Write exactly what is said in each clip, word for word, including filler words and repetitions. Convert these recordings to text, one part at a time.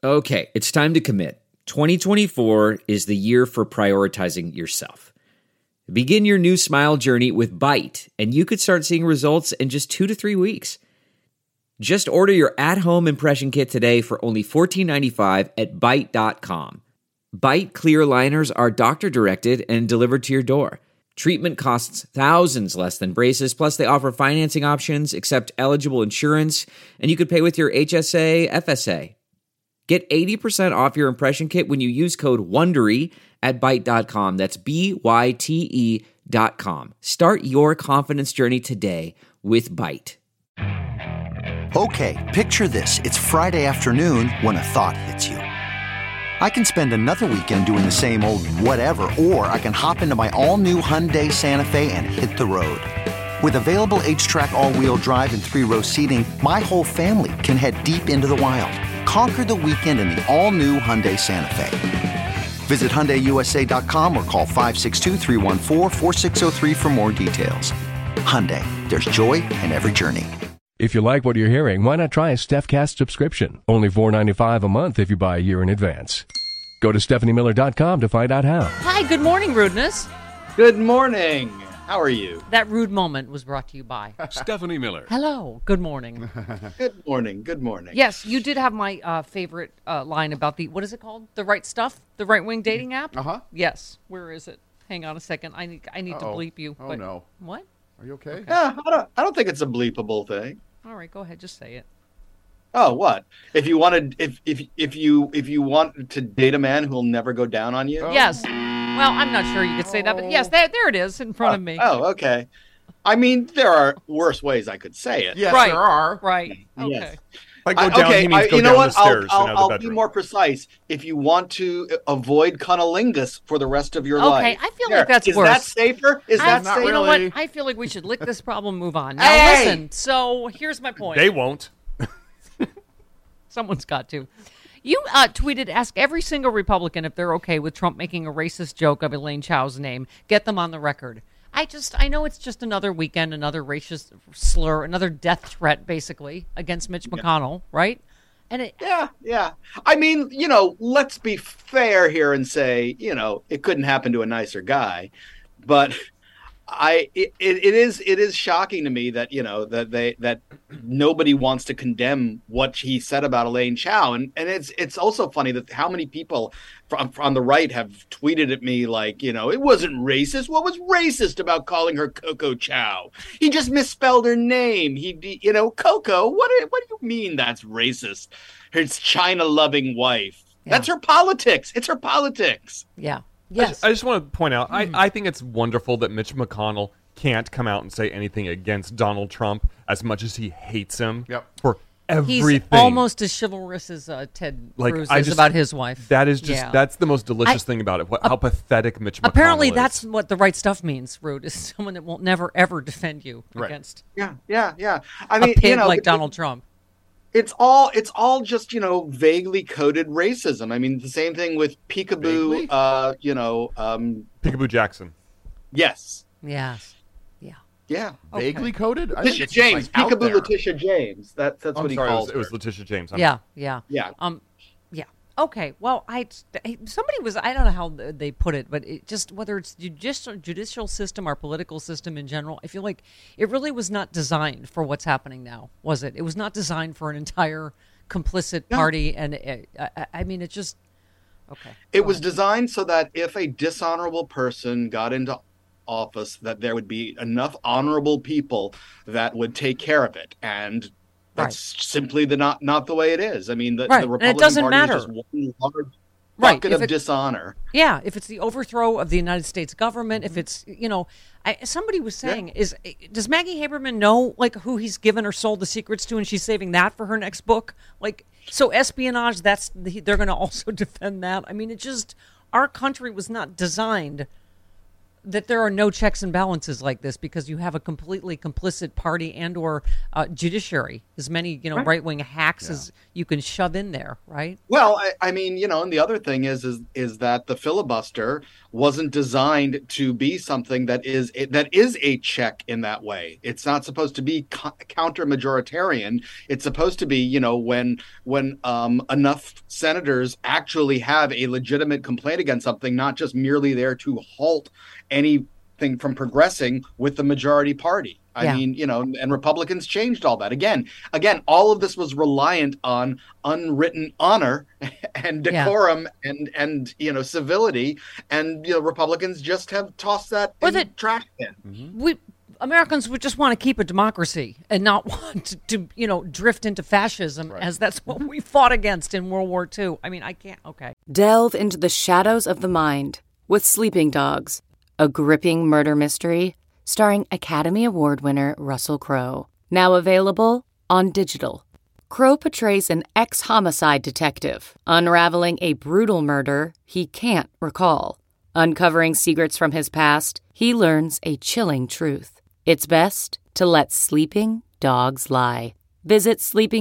Okay, it's time to commit. twenty twenty-four is the year for prioritizing yourself. Begin your new smile journey with Byte, and you could start seeing results in just two to three weeks. Just order your at-home impression kit today for only fourteen ninety-five at byte dot com. Byte clear aligners are doctor-directed and delivered to your door. Treatment costs thousands less than braces, plus they offer financing options, accept eligible insurance, and you could pay with your H S A, F S A. Get eighty percent off your impression kit when you use code WONDERY at byte dot com. That's B Y T E dot com. Start your confidence journey today with Byte. Okay, picture this. It's Friday afternoon when a thought hits you. I can spend another weekend doing the same old whatever, or I can hop into my all-new Hyundai Santa Fe and hit the road. With available H-Track all-wheel drive and three-row seating, my whole family can head deep into the wild. Conquer the weekend in the all-new Hyundai Santa Fe. Visit Hyundai U S A dot com or call five six two, three one four, four six zero three for more details. Hyundai, there's joy in every journey. If you like what you're hearing, why not try a StephCast subscription? Only four dollars and ninety-five cents a month if you buy a year in advance. Go to Stephanie Miller dot com to find out how. Hi, good morning, Rudeness. Good morning. How are you? That rude moment was brought to you by Stephanie Miller. Hello. Good morning. Good morning. Good morning. Yes, you did have my uh, favorite uh, line about the, what is it called? The Right Stuff? The right-wing dating app? Uh-huh. Yes. Where is it? Hang on a second. I need I need Uh-oh. to bleep you. Oh, but, no. What? Are you okay? Okay. Yeah, I don't. I don't think it's a bleepable thing. All right, go ahead. Just say it. Oh, what? If you wanted, if if if you if you want to date a man who'll never go down on you. Oh. Yes. Well, I'm not sure you could say that, but yes, there, there it is in front oh, of me. Oh, okay. I mean, there are worse ways I could say it. Yes, Right. there are. Right. Okay. Yes. Like go I- down, okay, he means I- go you know down what? the stairs I'll, and I'll, out I'll the be bedroom. more precise. If you want to avoid cunnilingus for the rest of your Okay, life. I feel There. like that's Is worse. that safer? Is I, that not safer? you know really. what? I feel like we should lick this problem, move on. Now Hey! listen. So here's my point. They won't. Someone's got to. You uh, tweeted, ask every single Republican if they're okay with Trump making a racist joke of Elaine Chao's name. Get them on the record. I just, I know it's just another weekend, another racist slur, another death threat, basically, against Mitch McConnell, right? And it, Yeah, yeah. I mean, you know, let's be fair here and say, you know, it couldn't happen to a nicer guy, but I it, it it is it is shocking to me that, you know, that they that nobody wants to condemn what he said about Elaine Chao, and and it's it's also funny that how many people from on the right have tweeted at me like, you know, it wasn't racist. What was racist about calling her Coco Chao? He just misspelled her name. He, you know, Coco. What do, what do you mean that's racist? His China-loving wife. Yeah. That's her politics. It's her politics. yeah. I Yes. just, I just want to point out, I, I think it's wonderful that Mitch McConnell can't come out and say anything against Donald Trump as much as he hates him Yep. for everything. He's almost as chivalrous as uh, Ted Like, Cruz I is just- about his wife. That is just, Yeah. that's the most delicious I- thing about it, what, how pathetic Mitch McConnell Apparently, is. that's what the right stuff means, Rude, is someone that will never, ever defend you Right. against Yeah, yeah, yeah. I a mean, pig you know, like it- Donald Trump. it's all it's all just, you know, vaguely coded racism. I mean, the same thing with peekaboo. Vaguely? Uh, you know, um, Peekaboo Jackson. yes, Yes. Yeah. yeah. Okay. Vaguely coded? I think Letitia it's just, James, like, out peekaboo there. Letitia James. That, that's I'm what he sorry, it calls was, it was her. Letitia James. I'm Yeah. Yeah. Yeah. Um, yeah. Okay. Well, I somebody was I don't know how they put it, but it just whether it's judicial judicial system or political system in general, I feel like it really was not designed for what's happening now, was it? It was not designed for an entire complicit No. party, and it, I, I mean, it just okay. It Go was ahead. designed so that if a dishonorable person got into office, that there would be enough honorable people that would take care of it, and that's simply the not not the way it is. I mean, the, Right. the And it Republican doesn't Party matter. is just one large Right. bucket If of it- dishonor. Yeah, if it's the overthrow of the United States government, if it's, you know, I, somebody was saying, is does Maggie Haberman know, like, who he's given or sold the secrets to, and she's saving that for her next book? Like, so espionage, that's they're going to also defend that. I mean, it just, our country was not designed that there are no checks and balances like this because you have a completely complicit party and or uh, judiciary, as many, you know, right. right-wing hacks yeah. as you can shove in there, right? Well, I, I mean, you know, and the other thing is, is, is that the filibuster wasn't designed to be something that is, that is a check in that way. It's not supposed to be co- counter-majoritarian. It's supposed to be, you know, when, when um, enough senators actually have a legitimate complaint against something, not just merely there to halt anything from progressing with the majority party. I yeah. mean, you know, and Republicans changed all that. Again, again, all of this was reliant on unwritten honor and decorum yeah. and, and, you know, civility. And, you know, Republicans just have tossed that in the trash bin. Mm-hmm. We Americans would just want to keep a democracy and not want to, to you know, drift into fascism right. as that's what we fought against in World War Two. I mean, I can't. Okay. Delve into the shadows of the mind with Sleeping Dogs, a gripping murder mystery starring Academy Award winner Russell Crowe. Now available on digital. Crowe portrays an ex-homicide detective unraveling a brutal murder he can't recall. Uncovering secrets from his past, he learns a chilling truth. It's best to let sleeping dogs lie. Visit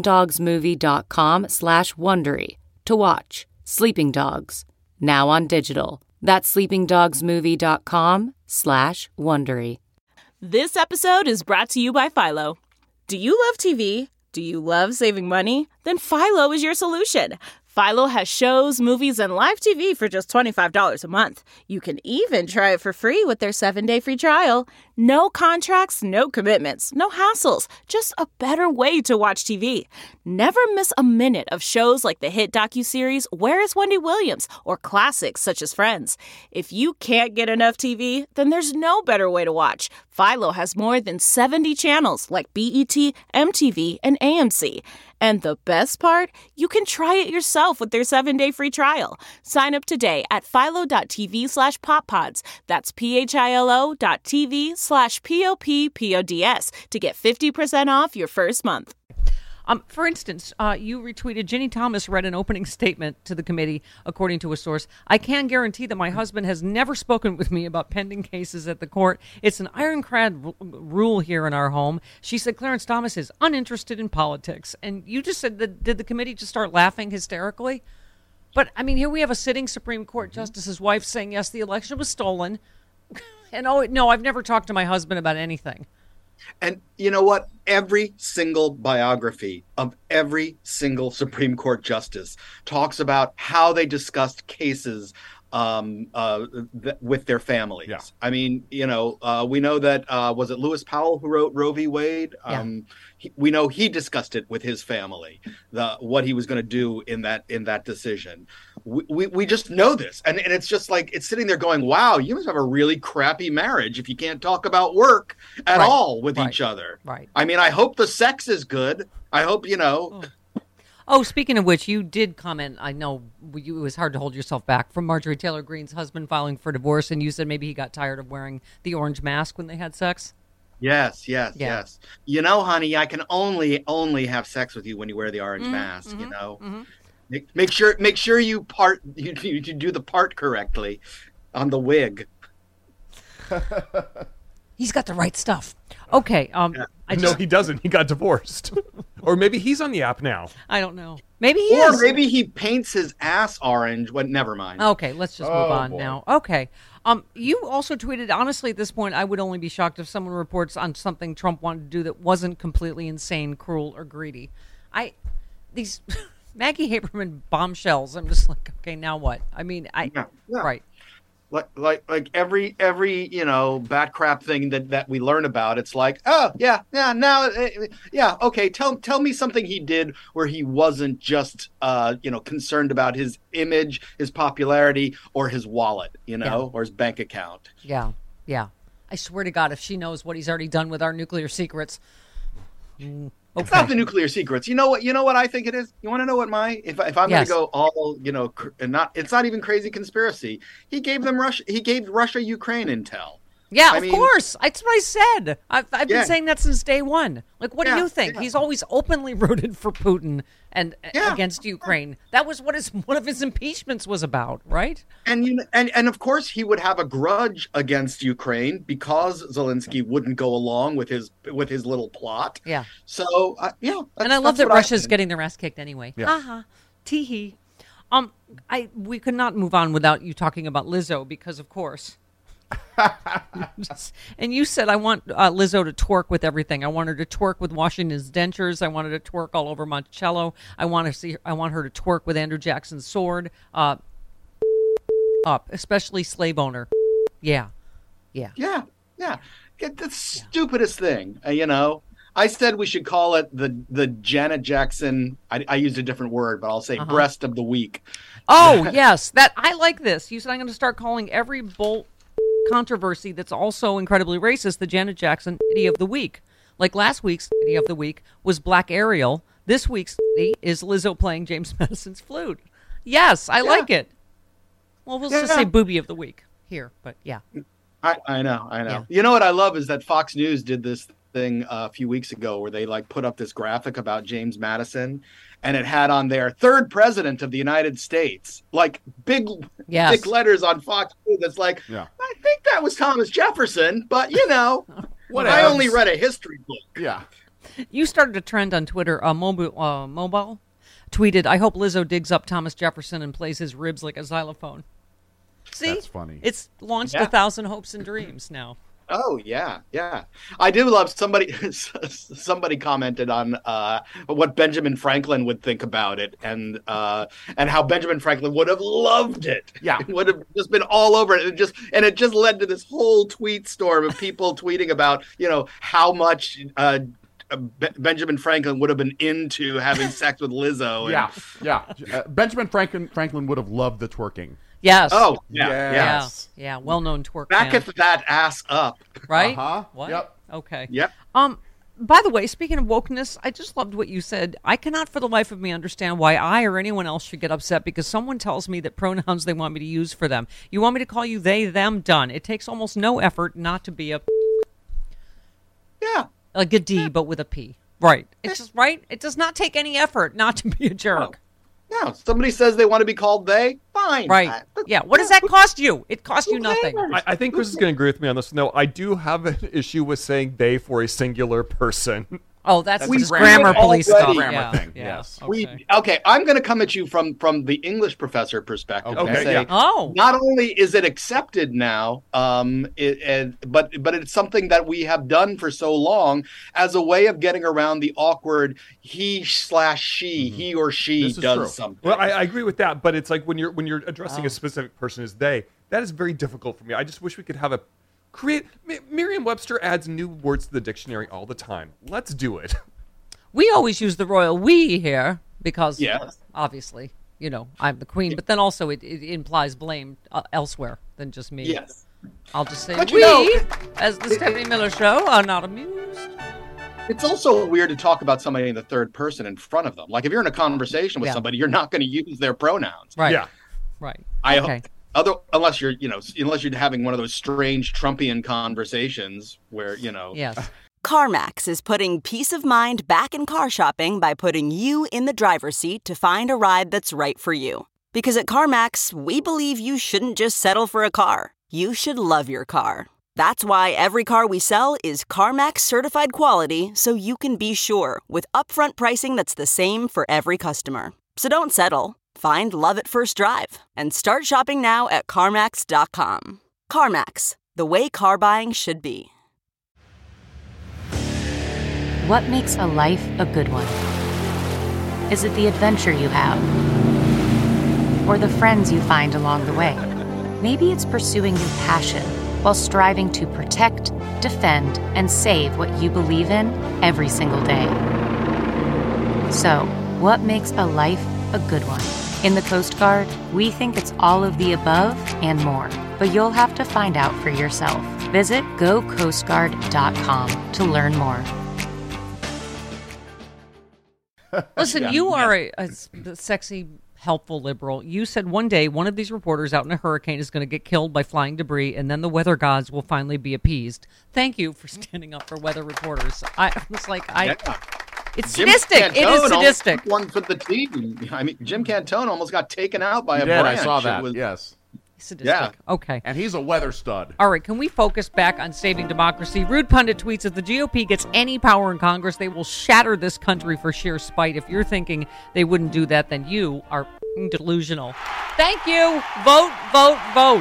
sleepingdogsmovie.com slash Wondery to watch Sleeping Dogs, now on digital. That's sleepingdogsmovie.com slash Wondery. This episode is brought to you by Philo. Do you love T V? Do you love saving money? Then Philo is your solution. Philo has shows, movies, and live T V for just twenty-five dollars a month. You can even try it for free with their seven-day free trial. No contracts, no commitments, no hassles. Just a better way to watch T V. Never miss a minute of shows like the hit docuseries Where is Wendy Williams? Or classics such as Friends. If you can't get enough T V, then there's no better way to watch. Philo has more than seventy channels like B E T, M T V, and A M C. And the best part? You can try it yourself with their seven-day free trial. Sign up today at philo.tv slash poppods. That's P-H-I-L-O dot TV slash P-O-P-P-O-D-S to get fifty percent off your first month. Um, for instance, uh, you retweeted, Ginny Thomas read an opening statement to the committee, according to a source. I can guarantee that my husband has never spoken with me about pending cases at the court. It's an ironclad r- rule here in our home. She said Clarence Thomas is uninterested in politics. And you just said, that, did the committee just start laughing hysterically? But, I mean, here we have a sitting Supreme Court justice's wife saying, yes, the election was stolen. And, oh, no, I've never talked to my husband about anything. And you know what? Every single biography of every single Supreme Court justice talks about how they discussed cases um, uh, th- with their families. Yeah. I mean, you know, uh, we know that, uh, was it Lewis Powell who wrote Roe v. Wade? Um, yeah. he, we know he discussed it with his family, the what he was going to do in that in that decision. We, we we just know this. And, and it's just like, it's sitting there going, wow, you must have a really crappy marriage if you can't talk about work at right. all with right. each other. Right. I mean, I hope the sex is good. I hope, you know... Oh. Oh, speaking of which, you did comment, I know you, it was hard to hold yourself back, from Marjorie Taylor Greene's husband filing for divorce, and you said maybe he got tired of wearing the orange mask when they had sex? Yes, yes, yeah. yes. You know, honey, I can only, only have sex with you when you wear the orange mm-hmm, mask, mm-hmm, you know? Mm-hmm. Make, make sure make sure you part you, you do the part correctly on the wig. He's got the right stuff. Okay. Um, yeah. I just... No, he doesn't. He got divorced. Or maybe he's on the app now. I don't know. Maybe he or is. Or maybe he paints his ass orange. Well, never mind. Okay, let's just move oh, on boy. now. Okay. Um, you also tweeted, honestly, at this point, I would only be shocked if someone reports on something Trump wanted to do that wasn't completely insane, cruel, or greedy. I, these Maggie Haberman bombshells, I'm just like, okay, now what? I mean, I, yeah, yeah. right. Like, like, like every, every, you know, bat crap thing that, that we learn about, it's like, oh yeah, yeah, now, uh, yeah, okay. Tell, tell me something he did where he wasn't just, uh, you know, concerned about his image, his popularity, or his wallet, you know, yeah. or his bank account. Yeah, yeah. I swear to God, if she knows what he's already done with our nuclear secrets. Mm. Okay. It's not the nuclear secrets. You know what? You know what I think it is. You want to know what my if if I'm yes. going to go all you know and not it's not even crazy conspiracy. He gave them Russia. He gave Russia Ukraine intel. Yeah, I of mean, course. That's what I said. I've, I've Yeah. been saying that since day one. Like, what Yeah, do you think? yeah. He's always openly rooted for Putin and Yeah. against Ukraine. That was what his one of his impeachments was about, right? And you and and of course he would have a grudge against Ukraine because Zelensky wouldn't go along with his with his little plot. Yeah. So uh, yeah, And I love that's that what Russia's think. getting their ass kicked anyway. Yeah. Ha ha. Tee hee. Um, I we could not move on without you talking about Lizzo because, of course. Just- and you said I want uh, Lizzo to twerk with everything. I want her to twerk with Washington's dentures. I want her to twerk all over Monticello. I want to see. I want her to twerk with Andrew Jackson's sword. Uh, up, especially slave owner. Yeah, yeah. Yeah, yeah. It's the stupidest thing, uh, you know. I said we should call it the the Janet Jackson. I, I used a different word, but I'll say Uh-huh. breast of the week. Oh yes, that I like this. You said I'm going to start calling every bolt controversy that's also incredibly racist the Janet Jackson Idiot of the Week. Like last week's Idiot of the Week was Black Ariel. This week's Idiot is Lizzo playing James Madison's flute. Yes, I Yeah. like it. Well, we'll just Yeah. say Booby of the Week here, but yeah. I, I know, I know. Yeah. You know what I love is that Fox News did this thing uh, a few weeks ago where they like put up this graphic about James Madison, and it had on there third president of the United States, like big, Yes. big letters on Fox News. That's like, Yeah. I think that was Thomas Jefferson, but you know, What I else? only read a history book. Yeah. You started a trend on Twitter. Uh, Mobile, uh, Mobile tweeted, I hope Lizzo digs up Thomas Jefferson and plays his ribs like a xylophone. See? That's funny. It's launched Yeah. a thousand hopes and dreams now. Oh yeah, yeah. I do love somebody. Somebody commented on uh, what Benjamin Franklin would think about it, and uh, and how Benjamin Franklin would have loved it. Yeah. It would have just been all over it. It just and it just led to this whole tweet storm of people tweeting about you know how much. Uh, Be- Benjamin Franklin would have been into having sex with Lizzo. And, Yeah. Yeah. Uh, Benjamin Franklin Franklin would have loved the twerking. Yes. Oh yeah, Yeah. yeah. Yeah. Yeah. Well-known twerk Back fan. at that ass up. Right? Uh-huh. What? Yep. Okay. Yep. Um, by the way, speaking of wokeness, I just loved what you said. I cannot for the life of me understand why I or anyone else should get upset because someone tells me that pronouns they want me to use for them. You want me to call you they, them, done. It takes almost no effort not to be a Yeah. like a D but with a P. Right. It's just right. It does not take any effort not to be a jerk. No. Somebody says they want to be called they. Fine. Right. I- Yeah. What does that cost you? It costs you nothing. I, I think Chris is going to agree with me on this. No, I do have an issue with saying they for a singular person. Oh, that's, That's just a grammar grammar police already. stuff. Grammar yeah. thing, Yeah. yes. Okay. We okay. I'm going to come at you from from the English professor perspective. Okay, and say, yeah. Oh. Not only is it accepted now, um, it, it, but but it's something that we have done for so long as a way of getting around the awkward he slash she, he or she This is does true. something. Well, I, I agree with that, but it's like when you're when you're addressing Oh. a specific person as they, that is very difficult for me. I just wish we could have a create. M- Merriam-Webster adds new words to the dictionary all the time. Let's do it. We always use the royal we here because, Yes. obviously, you know, I'm the queen, but then also it, it implies blame uh, elsewhere than just me. Yes. I'll just say But you we, know- as the Stephanie Miller Show, are not amused. It's also weird to talk about somebody in the third person in front of them. Like if you're in a conversation with Yeah. somebody, you're not going to use their pronouns. Right. Yeah. Right. I okay. hope. Other, unless you're, you know, unless you're having one of those strange Trumpian conversations where, you know, Yes. CarMax is putting peace of mind back in car shopping by putting you in the driver's seat to find a ride that's right for you. Because at CarMax, we believe you shouldn't just settle for a car. You should love your car. That's why every car we sell is CarMax certified quality so you can be sure with upfront pricing that's the same for every customer. So don't settle. Find love at first drive and start shopping now at CarMax dot com. CarMax, the way car buying should be. What makes a life a good one? Is it the adventure you have? Or the friends you find along the way? Maybe it's pursuing your passion while striving to protect, defend, and save what you believe in every single day. So, what makes a life a good one? In the Coast Guard, we think it's all of the above and more, but you'll have to find out for yourself. Visit go coast guard dot com to learn more. Listen, Yeah. you are a, a s- a sexy helpful liberal. You said one day one of these reporters out in a hurricane is going to get killed by flying debris, and then the weather gods will finally be appeased. Thank you for standing up for weather reporters. I was like, I. Yeah. It's Jim sadistic. Cantone It is sadistic. One for the team. I mean, Jim Cantone almost got taken out by He a did, branch. I saw It that. was- Yes. Sadistic. Yeah. Okay. And he's a weather stud. All right, can we focus back on saving democracy? Rude Pundit tweets, if the G O P gets any power in Congress, they will shatter this country for sheer spite. If you're thinking they wouldn't do that, then you are delusional. Thank you. Vote, vote, vote.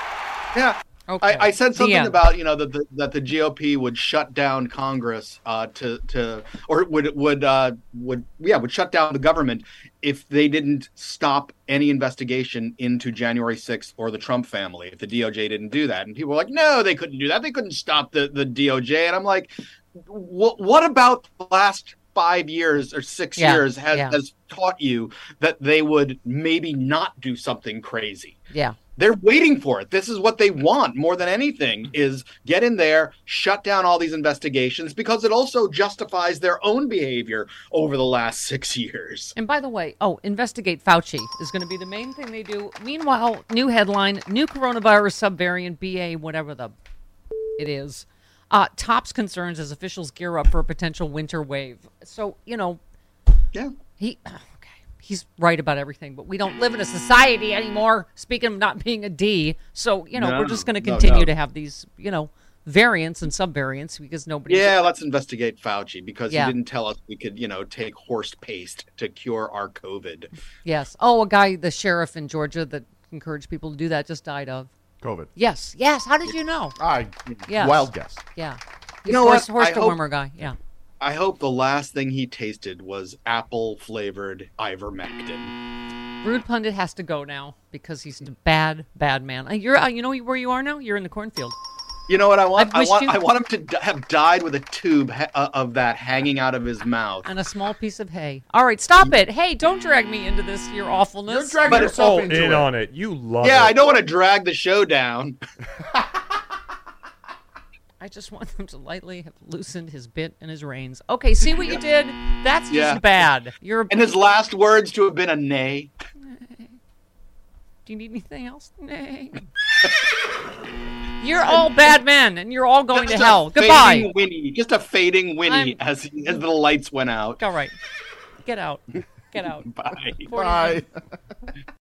Yeah. Okay. I, I said The something end. about you know that the, that the G O P would shut down Congress uh, to to or would would uh, would yeah would shut down the government if they didn't stop any investigation into January sixth or the Trump family. If the D O J didn't do that, and people were like, no, they couldn't do that. They couldn't stop the the D O J. And I'm like, what what about the last five years or six Yeah, years has yeah. has taught you that they would maybe not do something crazy? Yeah. They're waiting for it. This is what they want more than anything is get in there, shut down all these investigations because it also justifies their own behavior over the last six years. And by the way, oh, investigate Fauci is going to be the main thing they do. Meanwhile, new headline, new coronavirus subvariant B A, whatever the it is, uh, tops concerns as officials gear up for a potential winter wave. So, you know, Yeah. he, okay, he's right about everything, but we don't live in a society anymore, speaking of not being a D. So, you know, No, we're just going to no, continue no. to have these, you know, variants and subvariants because nobody. Yeah, let's investigate Fauci because Yeah. he didn't tell us we could, you know, take horse paste to cure our COVID. Yes. Oh, a guy, the sheriff in Georgia that encouraged people to do that just died of. COVID. Yes. Yes. How did you know? I Yes. wild guess. Yeah. You know horse, what? Horse I hope- dewormer guy. Yeah. I hope the last thing he tasted was apple flavored ivermectin. Rude Pundit has to go now because he's a bad, bad man. Uh, You're, uh, you know where you are now? You're in the cornfield. You know what I want? I've I wished want you- I want him to d- have died with a tube ha- uh, of that hanging out of his mouth. And a small piece of hay. All right, stop it. Hey, don't drag me into this, your awfulness. You're dragging But- yourself Oh, into in it. on it. You love it. Yeah, I don't want to drag the show down. I just want them to lightly have loosened his bit and his reins. Okay, see what you did? That's just Yeah. bad. You're a And his last words to have been a nay. Do you need anything else? Nay. You're all bad men, and you're all going Just to a hell. fading Goodbye. Whinny, just a fading whinny I'm- as as the lights went out. All right. Get out. Get out. Bye. Bye.